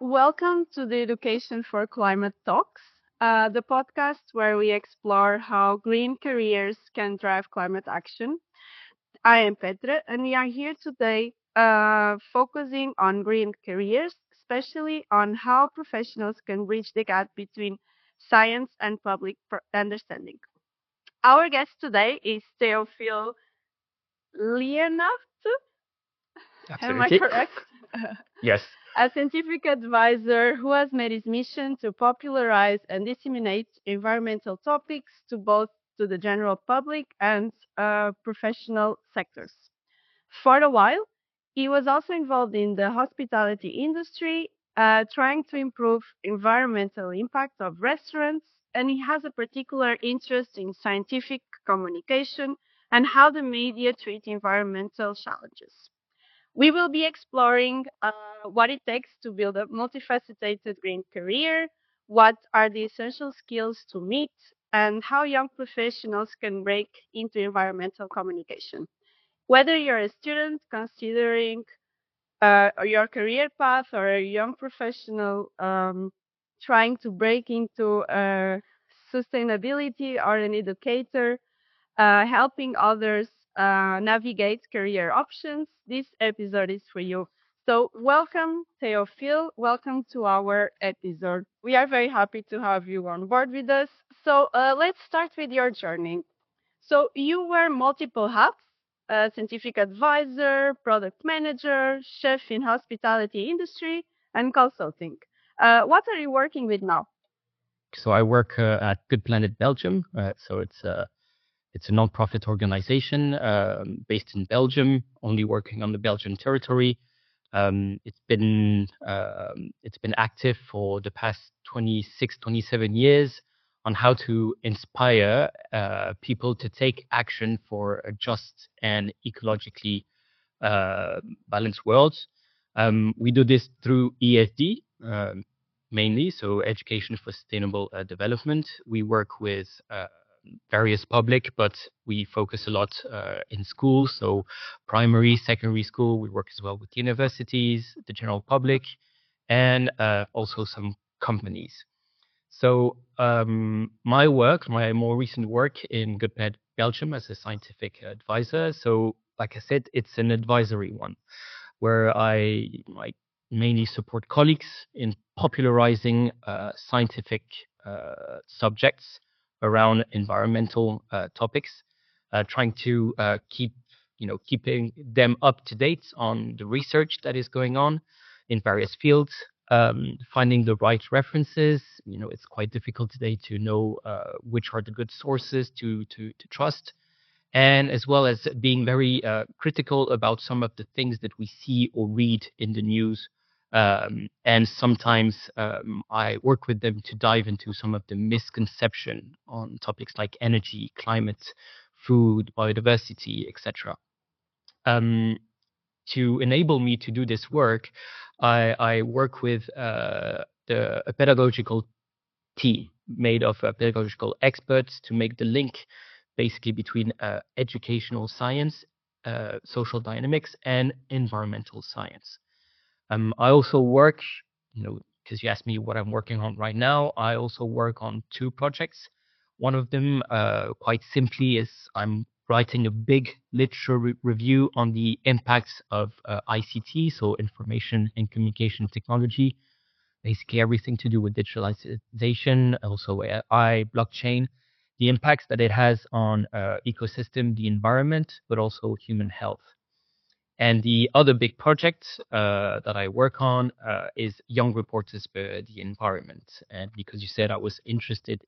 welcome to the Education for Climate Talks, the podcast where we explore how green careers can drive climate action. I am Petra, and we are here today focusing on green careers, especially on how professionals can bridge the gap between science and public understanding. Our guest today is Theophile Leonard. Am I Absolutely. correct? Yes. A scientific advisor who has made his mission to popularize and disseminate environmental topics to both to the general public and professional sectors. For a while, he was also involved in the hospitality industry, trying to improve environmental impact of restaurants, and he has a particular interest in scientific communication and how the media treat environmental challenges. We will be exploring what it takes to build a multifaceted green career, what are the essential skills to meet, and how young professionals can break into environmental communication. Whether you're a student considering your career path or a young professional trying to break into sustainability or an educator, helping others navigate career options, this episode is for you. So, welcome, Theophile. Welcome to our episode. We are very happy to have you on board with us. So, let's start with your journey. So, you wear multiple hats: scientific advisor, product manager, chef in hospitality industry, and consulting. What are you working with now? So I work at Good Planet Belgium. It's a non-profit organization based in Belgium, only working on the Belgian territory. It's been active for the past 26, 27 years on how to inspire people to take action for a just and ecologically balanced world. We do this through ESD mainly, so Education for Sustainable Development. We work with various public, but we focus a lot in schools, so primary, secondary school. We work as well with universities, the general public, and also some companies. So my more recent work in GoodPed Belgium as a scientific advisor. So like I said, it's an advisory one where I like mainly support colleagues in popularizing scientific subjects around environmental topics, trying to keeping them up to date on the research that is going on in various fields, finding the right references. It's quite difficult today to know which are the good sources to trust, and as well as being very critical about some of the things that we see or read in the news. And sometimes I work with them to dive into some of the misconception on topics like energy, climate, food, biodiversity, etc. Um, to enable me to do this work, I work with a pedagogical team made of pedagogical experts to make the link basically between educational science, social dynamics, and environmental science. I also work, because you asked me what I'm working on right now, I also work on two projects. One of them, quite simply, is I'm writing a big literature review on the impacts of ICT, so information and communication technology, basically everything to do with digitalization, also AI, blockchain, the impacts that it has on ecosystem, the environment, but also human health. And the other big project that I work on is Young Reporters for the Environment. And because you said I was interested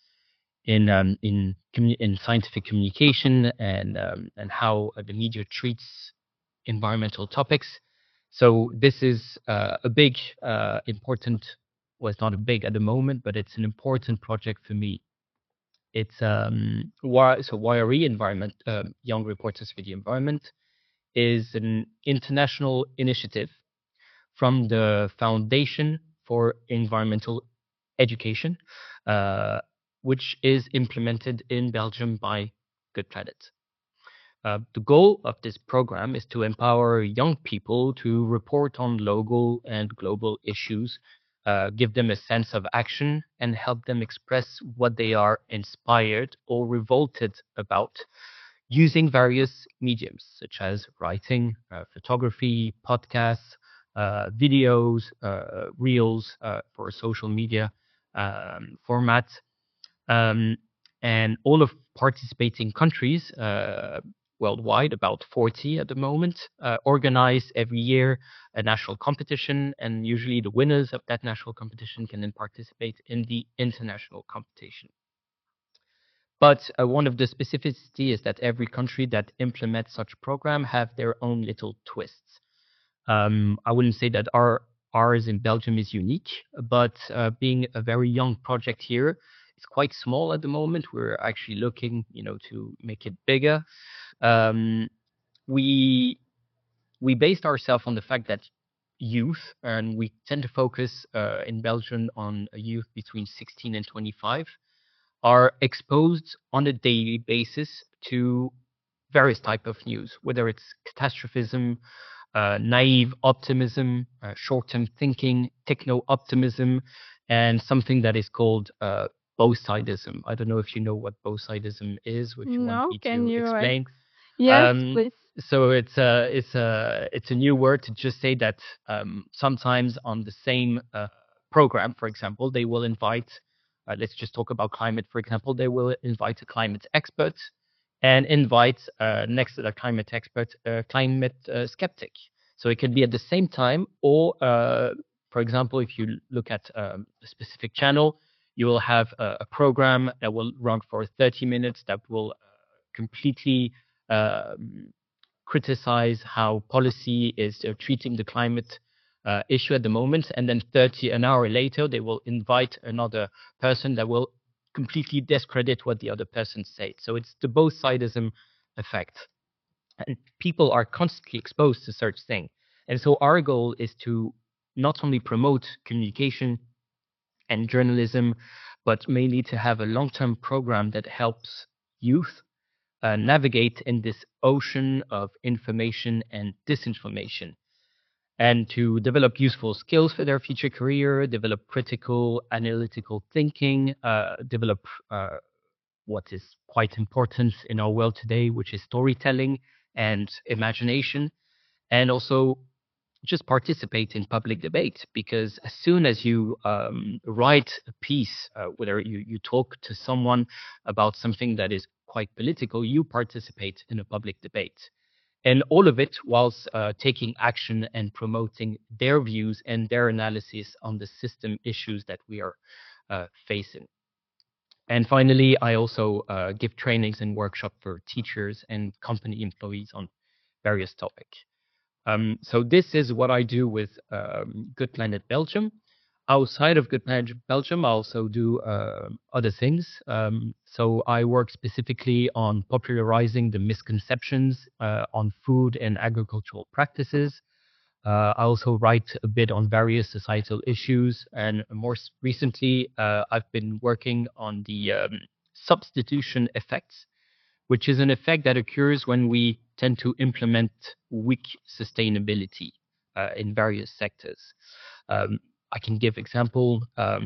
in scientific communication and how the media treats environmental topics. So this is a big, important. Well, it's not a big at the moment, but it's an important project for me. It's YRE Environment, Young Reporters for the Environment, is an international initiative from the Foundation for Environmental Education, uh, which is implemented in Belgium by Good Planet. The goal of this program is to empower young people to report on local and global issues, give them a sense of action, and help them express what they are inspired or revolted about using various mediums such as writing, photography, podcasts, videos, reels for social media format. Um, and all of participating countries worldwide, about 40 at the moment, organize every year a national competition, and usually the winners of that national competition can then participate in the international competition. But one of the specificity is that every country that implements such program have their own little twists. I wouldn't say that ours in Belgium is unique, but being a very young project here, it's quite small at the moment. We're actually looking, to make it bigger. Um, we we based ourselves on the fact that youth, and we tend to focus in Belgium on a youth between 16 and 25, are exposed on a daily basis to various type of news, whether it's catastrophism, naive optimism, short-term thinking, techno-optimism, and something that is called both-sidism. I don't know if you know what both-sidism is, if you want No, me can to you? explain. Yes, Um, please. so it's a new word to just say that sometimes on the same program, for example, they will invite. Let's just talk about climate, for example. They will invite a climate expert and invite next to the climate expert a climate skeptic. So it could be at the same time, or for example, if you look at a specific channel, you will have a program that will run for 30 minutes that will completely criticize how policy is treating the climate issue at the moment, and then an hour later, they will invite another person that will completely discredit what the other person said. So it's the both sidism effect, and people are constantly exposed to such thing. And so our goal is to not only promote communication and journalism, but mainly to have a long-term program that helps youth navigate in this ocean of information and disinformation, and to develop useful skills for their future career, develop critical analytical thinking, develop what is quite important in our world today, which is storytelling and imagination, and also just participate in public debate, because as soon as you write a piece, whether you talk to someone about something that is quite political, you participate in a public debate. And all of it whilst taking action and promoting their views and their analysis on the system issues that we are facing. And finally, I also give trainings and workshops for teachers and company employees on various topics. So this is what I do with Good Planet Belgium. Outside of Good Planet Belgium, I also do other things. So I work specifically on popularizing the misconceptions on food and agricultural practices. I also write a bit on various societal issues, and more recently, I've been working on the substitution effects, which is an effect that occurs when we tend to implement weak sustainability in various sectors. I can give example.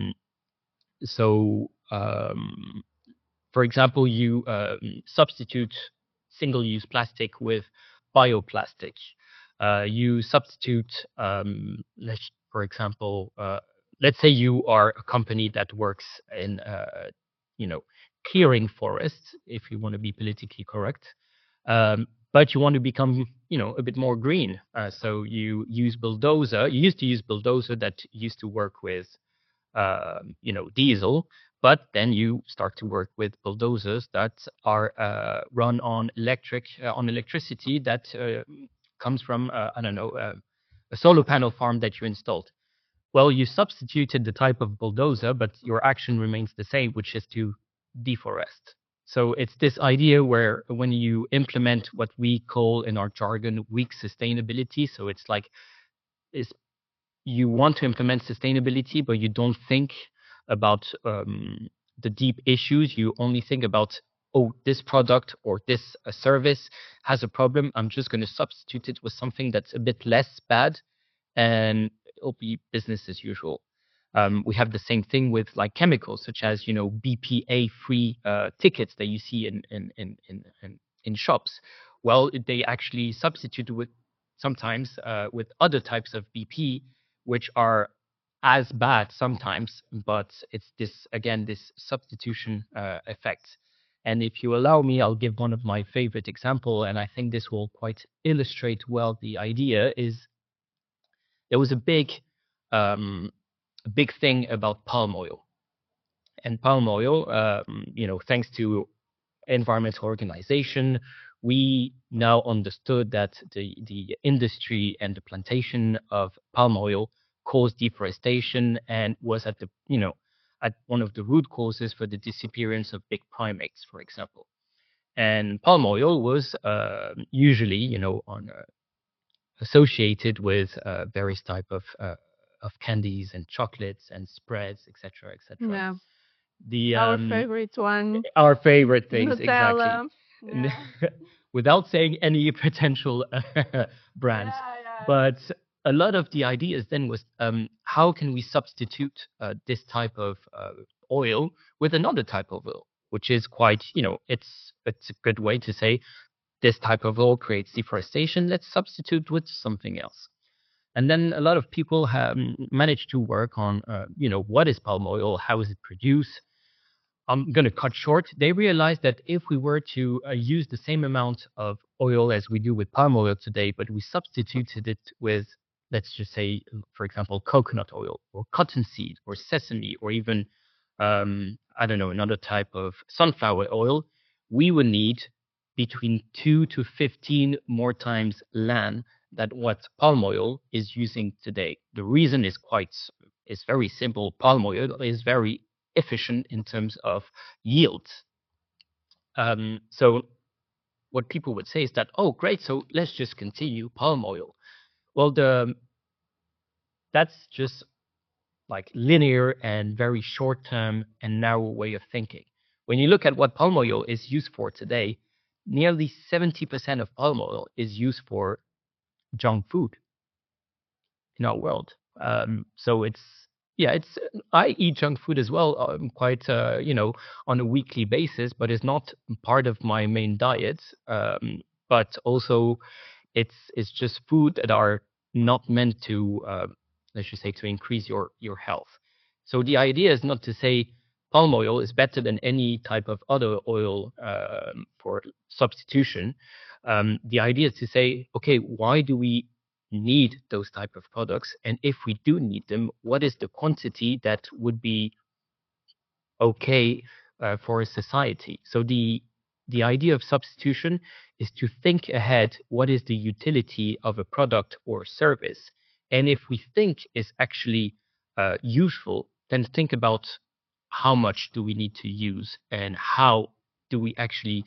So, for example, you substitute single-use plastic with bioplastic. You substitute, for example, let's say you are a company that works in, you know, clearing forests, if you want to be politically correct, but you want to become, a bit more green. So you use bulldozer. You used to use bulldozer that used to work with diesel, but then you start to work with bulldozers that are run on electricity that comes from I don't know a solar panel farm that you installed. Well, you substituted the type of bulldozer, but your action remains the same, which is to deforest. So it's this idea where when you implement what we call in our jargon weak sustainability, so it's like is you want to implement sustainability, but you don't think about the deep issues. You only think about oh, this product or this service has a problem. I'm just going to substitute it with something that's a bit less bad, and it'll be business as usual. We have the same thing with like chemicals, such as BPA-free tickets that you see in shops. Well, they actually substitute with sometimes with other types of BP, which are as bad sometimes, but it's this again this substitution effect. And if you allow me, I'll give one of my favorite example, and I think this will quite illustrate well the idea. Is there was a big thing about palm oil, and palm oil, thanks to environmental organization, we now understood that the industry and the plantation of palm oil caused deforestation and was at at one of the root causes for the disappearance of big primates, for example. And palm oil was usually, associated with various type of candies and chocolates and spreads, etc., etc. Yeah. The Our favorite one, our favorite things, Nutella. exactly. Yeah. Without saying any potential brands, Yeah. but a lot of the ideas then was how can we substitute this type of oil with another type of oil, which is quite, it's a good way to say this type of oil creates deforestation. Let's substitute with something else. And then a lot of people have managed to work on, what is palm oil? How is it produced? I'm going to cut short. They realized that if we were to use the same amount of oil as we do with palm oil today, but we substituted it with, let's just say, for example, coconut oil or cottonseed or sesame or even, I don't know, another type of sunflower oil, we would need between 2 to 15 more times land than what palm oil is using today. The reason is very simple. Palm oil is very efficient in terms of yield. So what people would say is that, oh, great, so let's just continue palm oil. Well, that's just like linear and very short term and narrow way of thinking. When you look at what palm oil is used for today, nearly 70% of palm oil is used for junk food in our world. So it's I eat junk food as well, quite on a weekly basis, but it's not part of my main diet. But also, it's just food that are not meant to let's just say to increase your health. So the idea is not to say palm oil is better than any type of other oil for substitution. The idea is to say, okay, why do we need those type of products, and if we do need them, what is the quantity that would be okay for a society? So the idea of substitution is to think ahead, what is the utility of a product or service, and if we think is actually useful, then think about how much do we need to use and how do we actually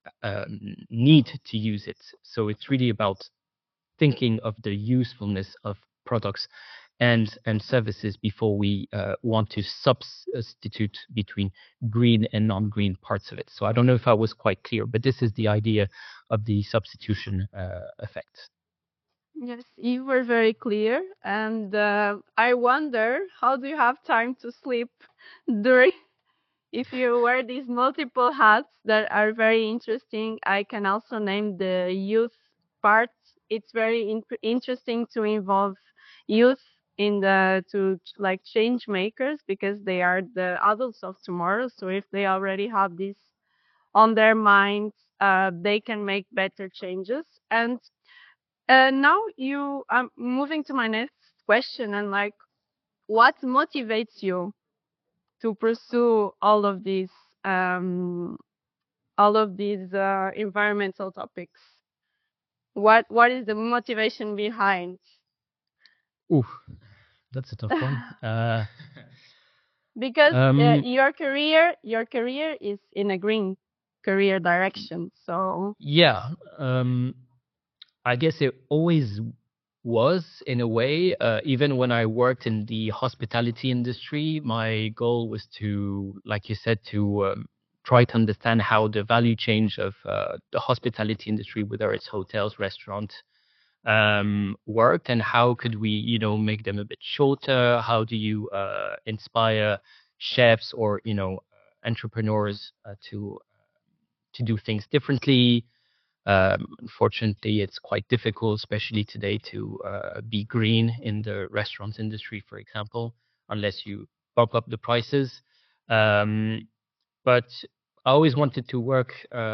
need to use it. So it's really about thinking of the usefulness of products and services before we want to substitute between green and non-green parts of it. So I don't know if I was quite clear, but this is the idea of the substitution effect. Yes, you were very clear. And I wonder, how do you have time to sleep during, if you wear these multiple hats that are very interesting? I can also name the youth part. It's very interesting to involve youth in the to like change makers, because they are the adults of tomorrow. So if they already have this on their minds, they can make better changes. And now I'm moving to my next question, and like, what motivates you to pursue um, all of these environmental topics? What is the motivation behind? Ooh, that's a tough one. Because Um, your career is in a green career direction. So yeah, I guess it always was in a way. Even when I worked in the hospitality industry, my goal was to, like you said, try to understand how the value chain of the hospitality industry, whether it's hotels, restaurants, worked, and how could we, make them a bit shorter? How do you inspire chefs or entrepreneurs to do things differently? Unfortunately, it's quite difficult, especially today, to be green in the restaurant industry, for example, unless you bump up the prices. Um, but I always wanted to work.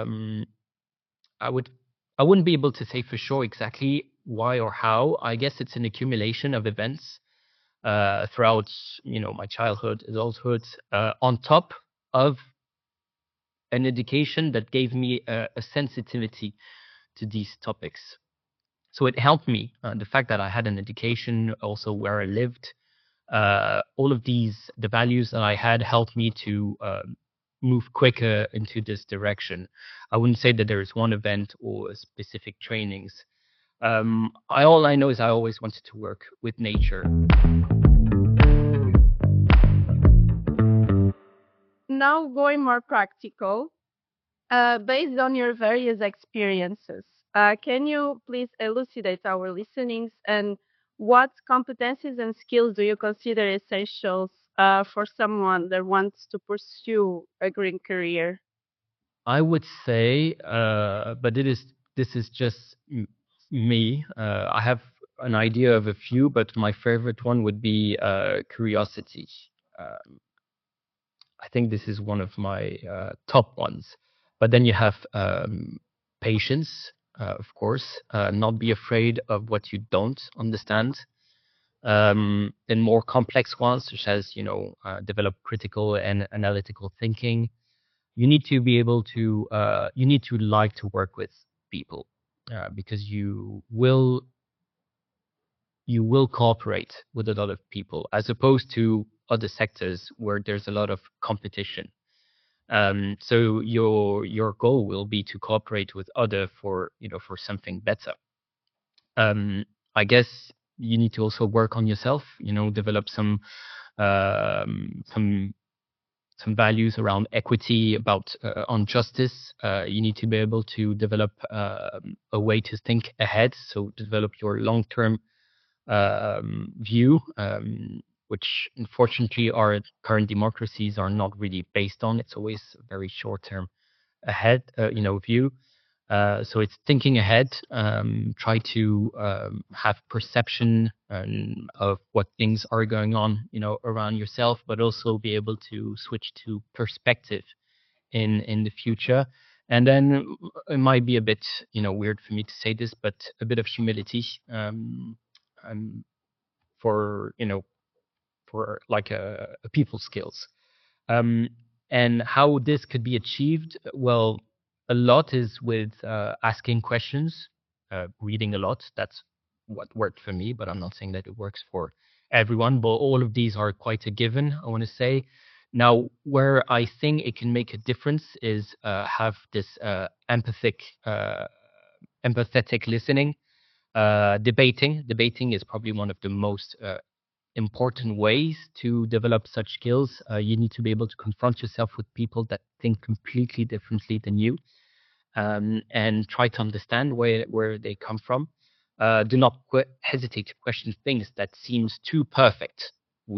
I would, I wouldn't be able to say for sure exactly why or how. I guess it's an accumulation of events throughout, my childhood, adulthood, on top of an education that gave me a sensitivity to these topics. So it helped me. The fact that I had an education, also where I lived, all of the values that I had helped me to move quicker into this direction. I wouldn't say that there is one event or specific trainings. All I know is I always wanted to work with nature. Now, going more practical, based on your various experiences, can you please elucidate our listenings and what competencies and skills do you consider essentials for someone that wants to pursue a green career? I would say, but this is just me. I have an idea of a few, but my favorite one would be curiosity. Uh, I think this is one of my top ones. But then you have patience, of course. Not be afraid of what you don't understand. Then more complex ones, such as develop critical and analytical thinking. You need to be able to. You need to like to work with people because you will cooperate with a lot of people, as opposed to other sectors where there's a lot of competition. So your goal will be to cooperate with other for something better. I guess you need to also work on yourself. Develop um, some some values around equity, about on justice. You need to be able to develop a way to think ahead. So develop your long-term view, which unfortunately our current democracies are not really based on. It's always a very short-term ahead, view. So it's thinking ahead. Try to have perception of what things are going on, around yourself, but also be able to switch to perspective in the future. And then it might be a bit, weird for me to say this, but a bit of humility. Um, for like a people skills. Um, and how this could be achieved? Well, a lot is with asking questions, reading a lot. That's what worked for me, but I'm not saying that it works for everyone. But all of these are quite a given, I want to say. Now, where I think it can make a difference is have this empathetic listening. Debating is probably one of the most important ways to develop such skills. You need to be able to confront yourself with people that think completely differently than you, and try to understand where they come from. Do not hesitate to question things that seems too perfect.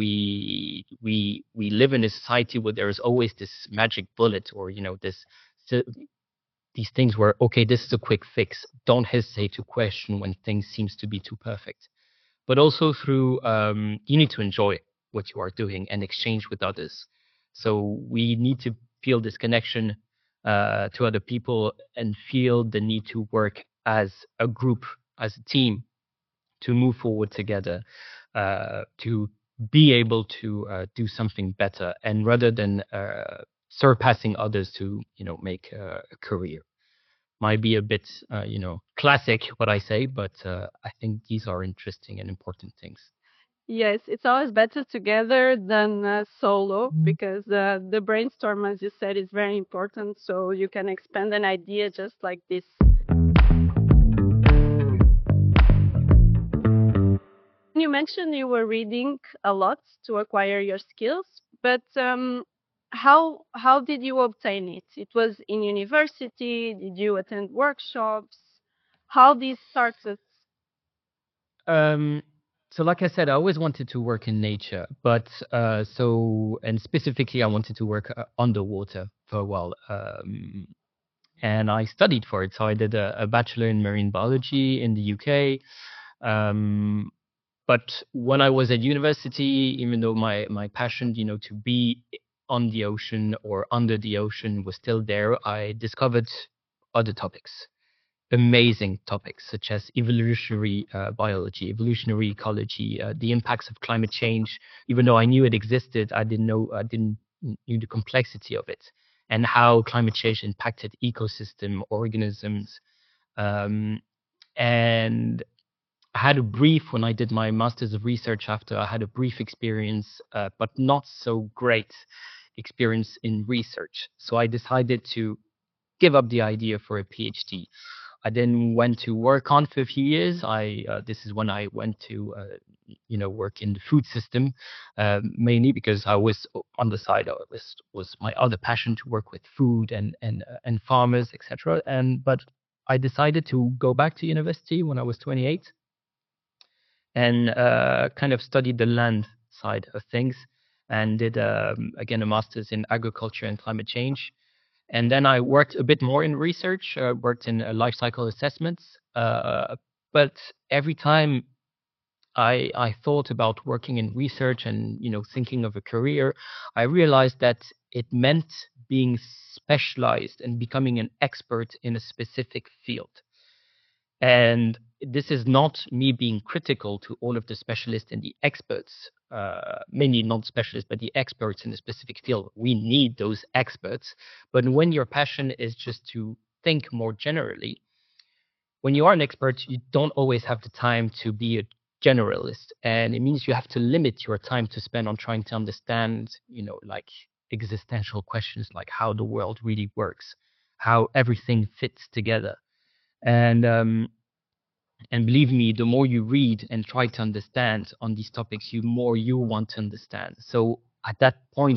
We live in a society where there is always this magic bullet, or these things where, okay, this is a quick fix. Don't hesitate to question when things seems to be too perfect. But also through you need to enjoy what you are doing and exchange with others. So we need to feel this connection to other people and feel the need to work as a group, as a team, to move forward together, to be able to do something better, and rather than surpassing others to make a career. Might be a bit classic what I say, but I think these are interesting and important things. Yes, it's always better together than solo because the brainstorm, as you said, is very important. So you can expand an idea just like this. You mentioned you were reading a lot to acquire your skills, but how did you obtain it? It was in university? Did you attend workshops? How this started? Um, so like I said, I always wanted to work in nature, but and specifically, I wanted to work underwater for a while. And I studied for it. So I did a bachelor in marine biology in the UK. Um, but when I was at university, even though my passion, to be on the ocean or under the ocean was still there, I discovered other topics, amazing topics such as evolutionary biology, evolutionary ecology, the impacts of climate change. Even though I knew it existed, I didn't knew the complexity of it and how climate change impacted ecosystem organisms. Um, and I had a brief when I did my master's of research after I had a brief experience, but not so great experience in research. So I decided to give up the idea for a PhD. I then went to work on for a few years. I This is when I went to work in the food system, mainly because I was on the side. Was my other passion to work with food and farmers, etc. And but I decided to go back to university when I was 28 and kind of studied the land side of things and did again a master's in agriculture and climate change. And then I worked a bit more in research, worked in life cycle assessments. But every time I thought about working in research and thinking of a career, I realized that it meant being specialized and becoming an expert in a specific field. And this is not me being critical to all of the specialists and the experts, mainly not specialists, but the experts in a specific field. We need those experts. But when your passion is just to think more generally, when you are an expert, you don't always have the time to be a generalist. And it means you have to limit your time to spend on trying to understand, like existential questions like how the world really works, how everything fits together. And and believe me, the more you read and try to understand on these topics, the more you want to understand. So at that point,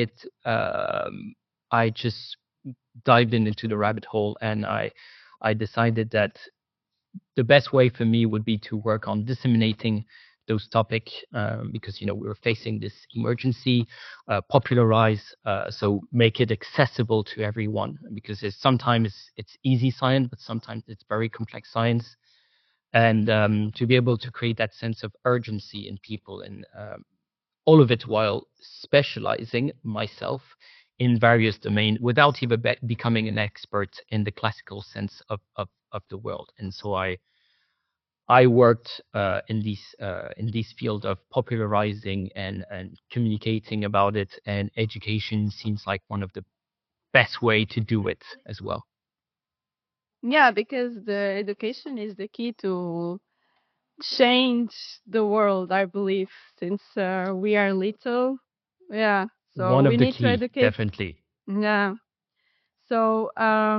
I just dived into the rabbit hole, and I decided that the best way for me would be to work on disseminating those topics because we were facing this emergency, popularize, so make it accessible to everyone because sometimes it's easy science, but sometimes it's very complex science, and to be able to create that sense of urgency in people, and all of it while specializing myself in various domains without even becoming an expert in the classical sense of the world. And so I worked in this field of popularizing and communicating about it, and education seems like one of the best way to do it as well. Yeah, because the education is the key to change the world, I believe, since we are little. Yeah, so One we of the need to key, educate. definitely. Yeah. So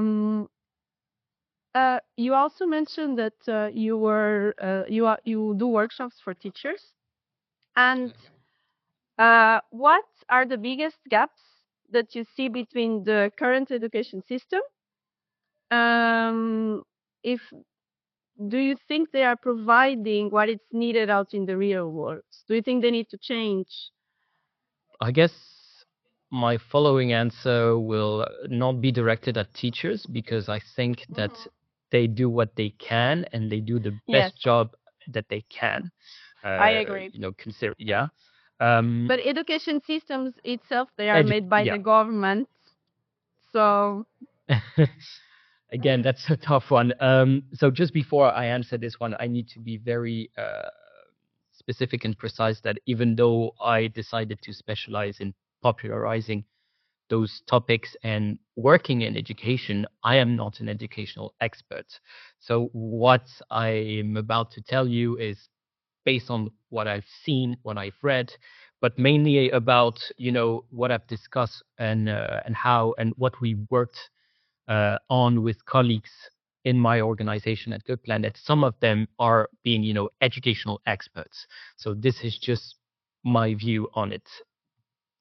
you also mentioned that you do workshops for teachers, and what are the biggest gaps that you see between the current education system? If Do you think they are providing what is needed out in the real world? Do you think they need to change? I guess my following answer will not be directed at teachers because I think that they do what they can and they do the Yes, best job that they can. I agree. Consider, yeah. Um, But education systems itself, they are made by yeah. the government. So, Again, that's a tough one. So just before I answer this one, I need to be very specific and precise that even though I decided to specialize in popularizing those topics and working in education, I am not an educational expert. So what I'm about to tell you is based on what I've seen, what I've read, but mainly about what I've discussed and how and what we worked on with colleagues in my organization at Good Planet. Some of them are being educational experts. So this is just my view on it.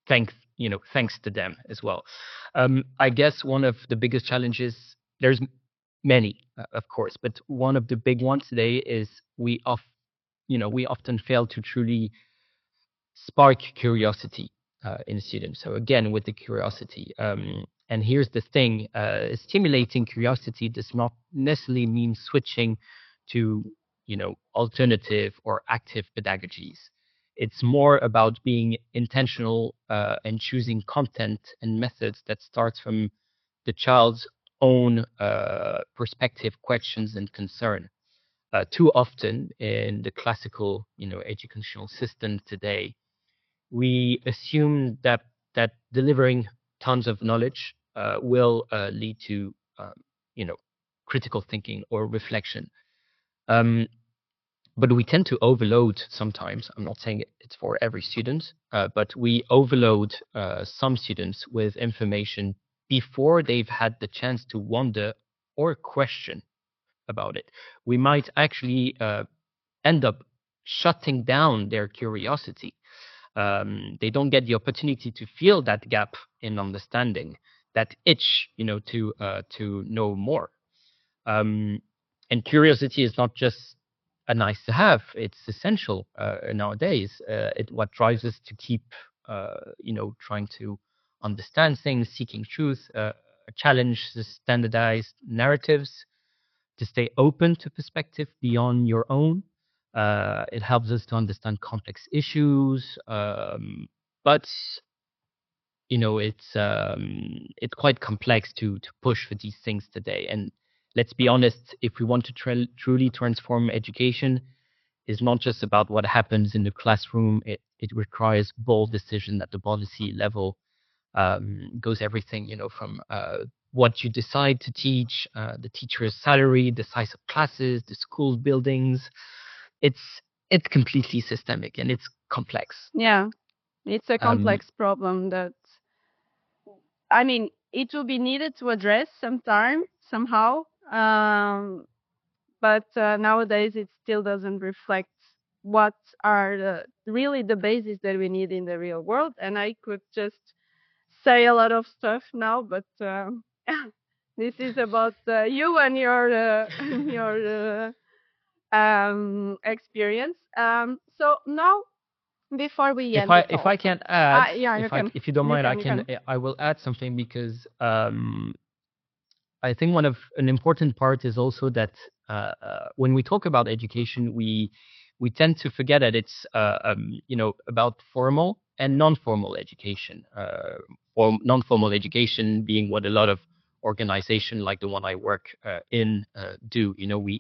thanks to them as well. I guess one of the biggest challenges, there's many, of course, but one of the big ones today is we often fail to truly spark curiosity in students. So again, with the curiosity, and here's the thing: stimulating curiosity does not necessarily mean switching to alternative or active pedagogies. It's more about being intentional and choosing content and methods that starts from the child's own perspective, questions, and concern. Too often in the classical, educational system today, we assume that delivering tons of knowledge will lead to, you know, critical thinking or reflection. Um, but we tend to overload sometimes. I'm not saying it's for every student, but we overload some students with information before they've had the chance to wonder or question about it. We might actually end up shutting down their curiosity. They don't get the opportunity to feel that gap in understanding, that itch, to know more. Um, and curiosity is not just a nice to have; it's essential nowadays. What drives us to keep, trying to understand things, seeking truth, challenge the standardized narratives, to stay open to perspective beyond your own. It helps us to understand complex issues, but it's quite complex to push for these things today. And let's be honest, if we want to truly transform education, it's not just about what happens in the classroom. It requires bold decision at the policy level. Goes everything, from what you decide to teach, the teacher's salary, the size of classes, the school buildings. It's completely systemic and it's complex. Yeah, it's a Um, complex problem that, I mean, it will be needed to address sometime, somehow. But nowadays it still doesn't reflect what are really the bases that we need in the real world. And I could just say a lot of stuff now, but this is about you and your your experience. So now, before we if end the I call, can add, yeah, you can, if you don't mind, you can. I will add something because I think an important part is also that when we talk about education, we tend to forget that it's about formal and non-formal education. Or non-formal education being what a lot of organizations like the one I work in do.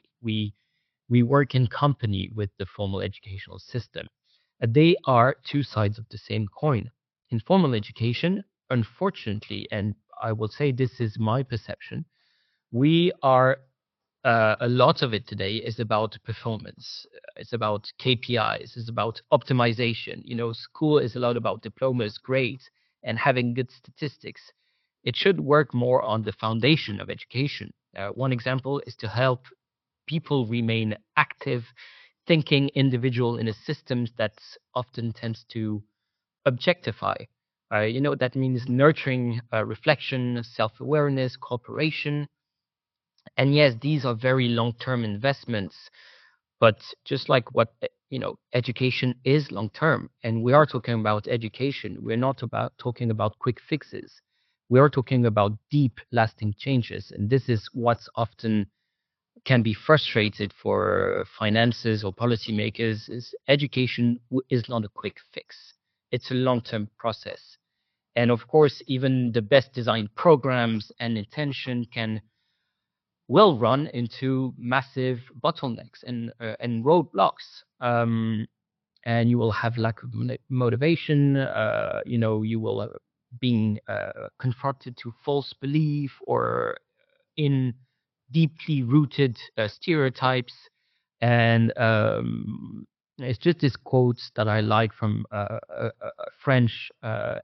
We work in company with the formal educational system. They are two sides of the same coin. In formal education, unfortunately, and I will say this is my perception, we are a lot of it today is about performance. It's about KPIs. It's about optimization. School is a lot about diplomas, grades, and having good statistics. It should work more on the foundation of education. One example is to help people remain active, thinking individual in a system that often tends to objectify. That means nurturing reflection, self-awareness, cooperation. And yes, these are very long-term investments, but just like what education is long-term, and we are talking about education, we're not about talking about quick fixes. We are talking about deep, lasting changes, and this is what's often can be frustrated for finances or policymakers. Is education is not a quick fix. It's a long-term process. And of course, even the best designed programs and intention will run into massive bottlenecks and roadblocks. And you will have lack of motivation. You will being confronted to false belief or in deeply rooted stereotypes. And it's just this quotes that I like from a French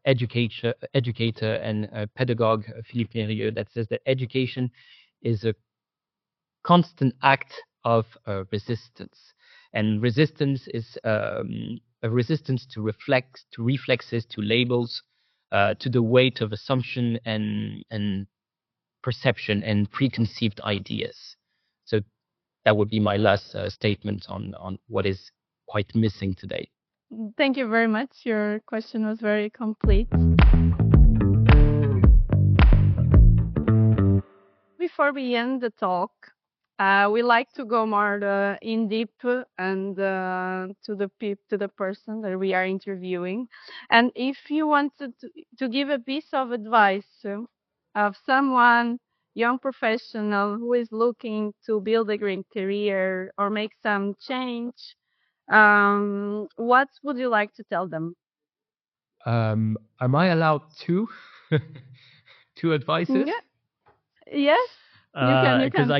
educator and pedagogue, Philippe Mérieux, that says that education is a constant act of resistance. And resistance is a resistance to reflexes, to labels, to the weight of assumption and perception and preconceived ideas. So that would be my last statement on what is quite missing today. Thank you very much. Your question was very complete. Before we end the talk, we like to go more in deep and to the person that we are interviewing. And if you wanted to give a piece of advice of someone, young professional who is looking to build a great career or make some change, what would you like to tell them? Am I allowed two advices? Yeah. Yes, you can. You Because can.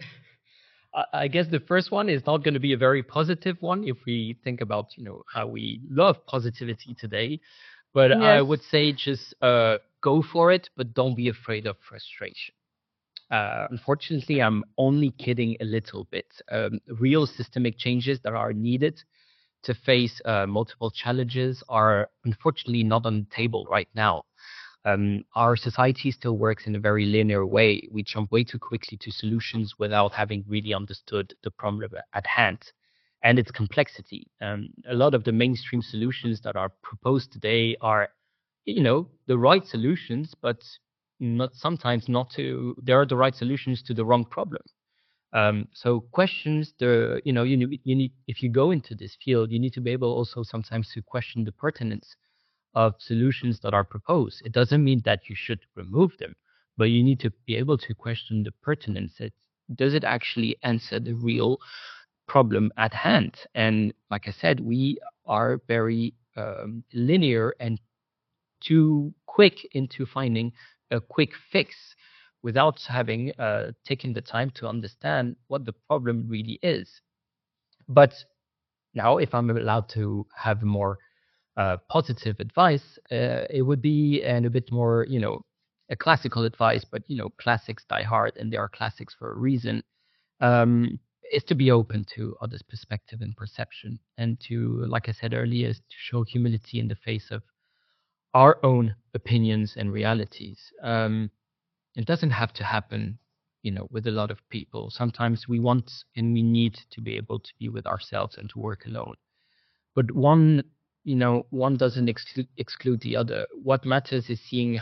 I guess the first one is not going to be a very positive one if we think about how we love positivity today. But I Yes. would say just go for it, but don't be afraid of frustration. Unfortunately, I'm only kidding a little bit. Real systemic changes that are needed to face multiple challenges are unfortunately not on the table right now. Our society still works in a very linear way. We jump way too quickly to solutions without having really understood the problem at hand and its complexity. A lot of the mainstream solutions that are proposed today are, the right solutions, but not sometimes not to. They are the right solutions to the wrong problem. So questions you need if you go into this field, you need to be able also sometimes to question the pertinence of solutions that are proposed. It doesn't mean that you should remove them, but you need to be able to question the pertinence. Does it actually answer the real problem at hand? And like I said, we are very linear and too quick into finding a quick fix without having taken the time to understand what the problem really is. But now, if I'm allowed to have more positive advice, it would be and a bit more, a classical advice, but classics die hard, and they are classics for a reason. Is to be open to others' perspective and perception, and to, like I said earlier, is to show humility in the face of our own opinions and realities. It doesn't have to happen, with a lot of people. Sometimes we want and we need to be able to be with ourselves and to work alone. But one doesn't exclude the other. What matters is seeing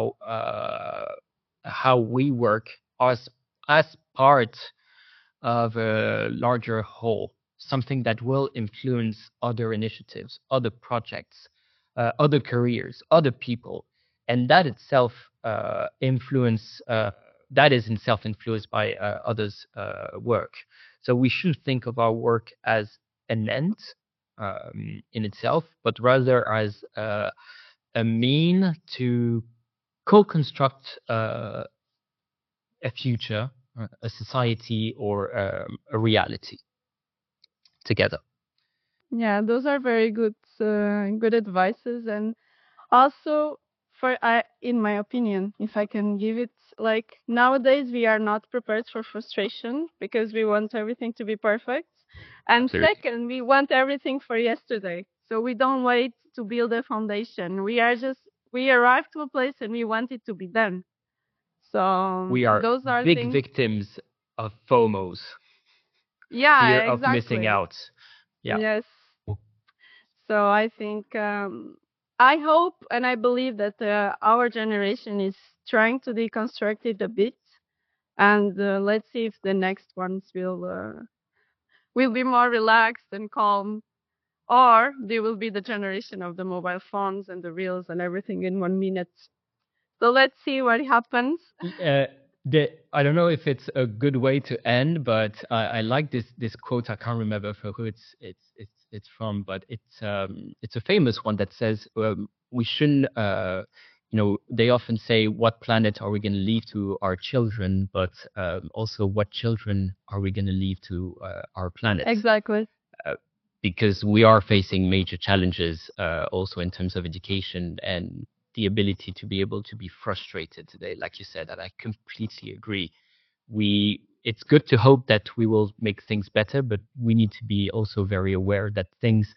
how we work as part of a larger whole, something that will influence other initiatives, other projects, other careers, other people, and that itself influence that is in self influenced by others' work. So we should think of our work as an end in itself, but rather as a mean to co-construct a future, a society, or a reality together. Yeah, those are very good advices, and also for in my opinion, if I can give it, like nowadays we are not prepared for frustration because we want everything to be perfect, and Absolutely. second, we want everything for yesterday. So we don't wait to build a foundation. We arrive to a place and we want it to be done. So We are those are big things. victims of FOMOs, fear Yeah, of missing exactly. out. Yeah. Yes. So I think I hope and I believe that our generation is trying to deconstruct it a bit, and let's see if the next ones will be more relaxed and calm, or they will be the generation of the mobile phones and the reels and everything in 1 minute. So let's see what happens. I don't know if it's a good way to end, but I like this quote. I can't remember for who it's from, but it's a famous one that says we shouldn't. They often say, "What planet are we going to leave to our children?" But also, what children are we going to leave to our planet? Exactly. Because we are facing major challenges, also in terms of education and the ability to be able to be frustrated today, like you said, and I completely agree. It's good to hope that we will make things better, but we need to be also very aware that things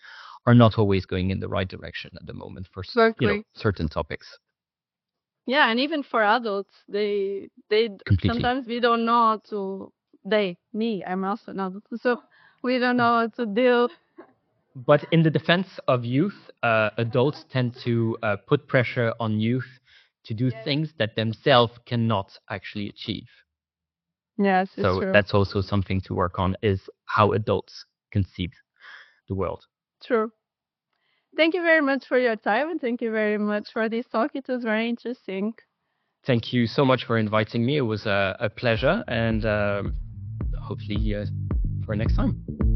are not always going in the right direction at the moment for Exactly. certain topics. Yeah, and even for adults, they Completely. sometimes we don't know how to. I'm also an adult, so we don't know how to deal. But in the defense of youth, adults tend to put pressure on youth to do things that themselves cannot actually achieve. Yes, it's So true. that's also something to work on, is how adults conceive the world. True. Thank you very much for your time, and thank you very much for this talk. It was very interesting. Thank you so much for inviting me. It was a pleasure, and hopefully for next time.